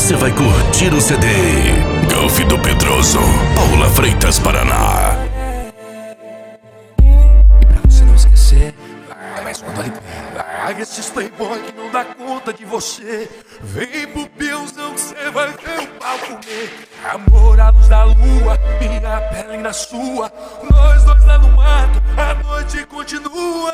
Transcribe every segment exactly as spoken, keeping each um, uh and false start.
você vai curtir o C D Golf do Pedroso, Paula Freitas, Paraná. E pra você não esquecer, vai mais quando ali. Larga esses playboy que não dá conta de você. Vem pro Bilzão que cê vai ver o pau comer. Amor à luz da lua, minha pele na sua. Nós dois lá no mato, a noite continua.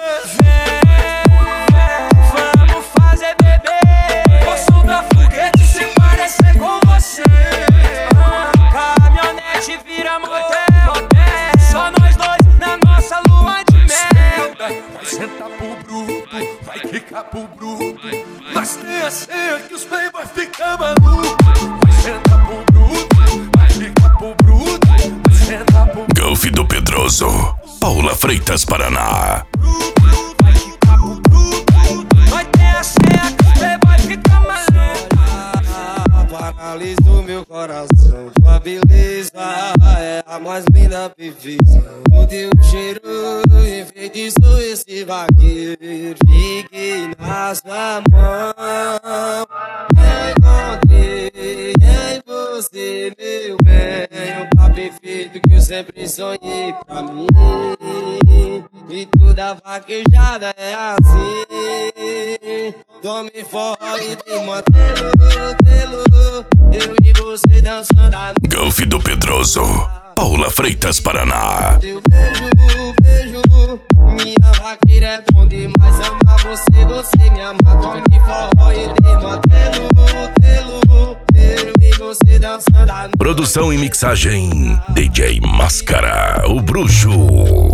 Vem, vamos fazer bebê. Vou soltar foguete se parecer com você. Caminhonete vira motel. Só nós dois na nossa lua de mel. Vai sentar pro bruto, vai ficar pro bruto. Nós tem a senha que os playboy ficam malucos. Vai sentar pro bruto, vai ficar pro bruto. Vai sentar pro bruto. Golf do Pedroso, Paula Freitas, Paraná. Vai ficar pro bruto. Nós tem a senha que os playboy ficam malucos. Paralisou meu coração, tua beleza é a mais linda perfeição. O teu cheiro enfeitiçou esse vaqueiro. Fiquei na sua mão, encontrei em você, meu bem, o par perfeito que eu sempre sonhei pra mim. E toda vaquejada é assim. Tome forró e te mantelo, telo. Eu e você dançando a noite. Golf do Pedroso, Paula Freitas, Paraná. Eu beijo, beijo. Minha vaqueira é bom demais. Amar você, você me ama. Tome forró e te mantelo, telo. Eu e você dançando a noite. Produção e mixagem D J Máscara, o Bruxo.